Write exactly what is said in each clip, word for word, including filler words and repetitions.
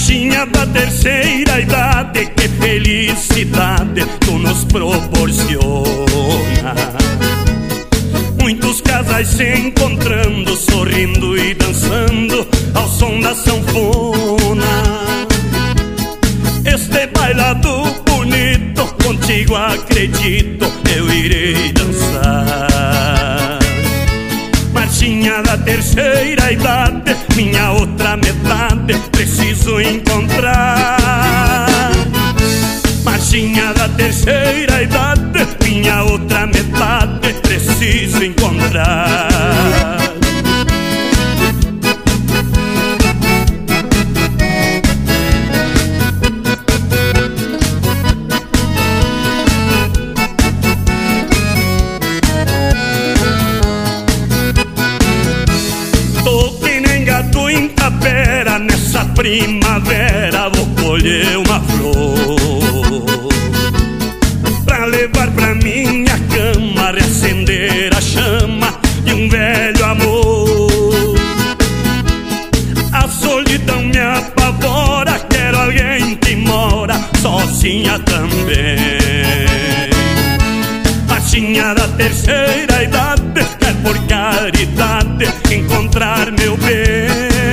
Marchinha da terceira idade, que felicidade tu nos proporciona. Muitos casais se encontrando, sorrindo e dançando ao som da sanfona. Este bailado bonito, contigo acredito, eu irei dançar. Marchinha da terceira idade, minha outra metade, preciso encontrar. Marchinha da terceira idade, minha outra metade, preciso encontrar. Em Tapera, nessa primavera vou colher uma flor pra levar pra minha cama, reacender a chama de um velho amor. A solidão me apavora, quero alguém que mora sozinha também. Marchinha da terceira idade, quer por caridade encontrar meu bem.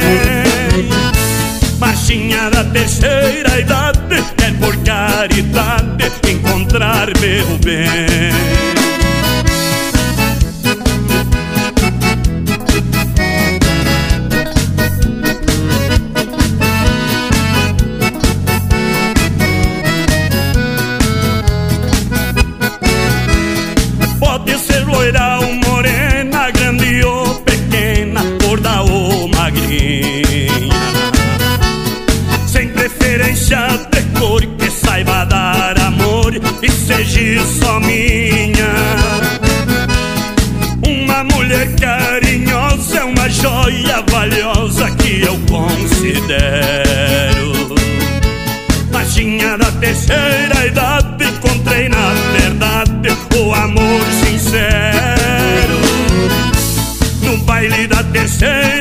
Marchinha da terceira idade, quer por caridade encontrar meu bem. Pode ser loira ou morena, grande ou pequena, gorda ou magrinha, sem preferência de cor, que saiba dar amor e seja só minha. Uma mulher carinhosa é uma joia valiosa que eu considero. Marchinha da terceira idade, encontrei na verdade o amor sincero. No baile da terceira